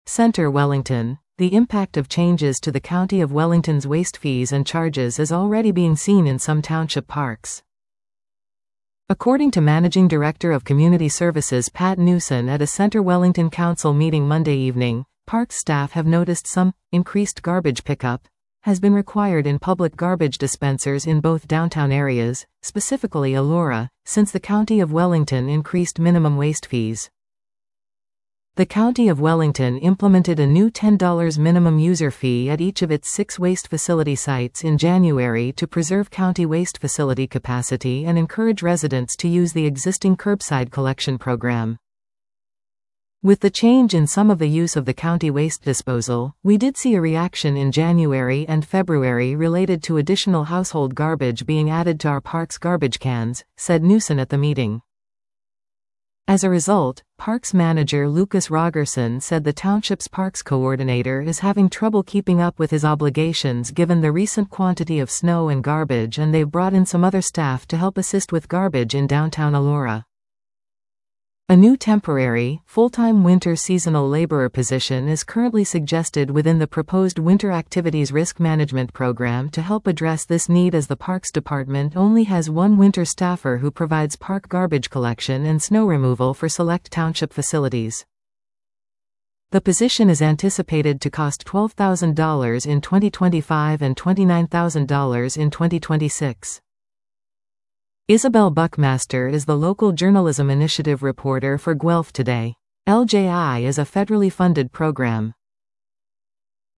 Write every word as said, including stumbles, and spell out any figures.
Center Wellington. The impact of changes to the County of Wellington's waste fees and charges is already being seen in some township parks. According to Managing Director of Community Services Pat Newson at a Center Wellington Council meeting Monday evening, parks staff have noticed some increased garbage pickup has been required in public garbage dispensers in both downtown areas, specifically Elora, since the County of Wellington increased minimum waste fees. The County of Wellington implemented a new ten dollars minimum user fee at each of its six waste facility sites in January to preserve county waste facility capacity and encourage residents to use the existing curbside collection program. With the change in some of the use of the county waste disposal, we did see a reaction in January and February related to additional household garbage being added to our parks' garbage cans, said Newson at the meeting. As a result, Parks Manager Lucas Rogerson said the township's parks coordinator is having trouble keeping up with his obligations given the recent quantity of snow and garbage, and they've brought in some other staff to help assist with garbage in downtown Elora. A new temporary, full-time winter seasonal laborer position is currently suggested within the proposed Winter Activities Risk Management Program to help address this need, as the Parks Department only has one winter staffer who provides park garbage collection and snow removal for select township facilities. The position is anticipated to cost twelve thousand dollars in twenty twenty-five and twenty-nine thousand dollars in twenty twenty-six. Isabel Buckmaster is the local journalism initiative reporter for Guelph Today. L J I is a federally funded program.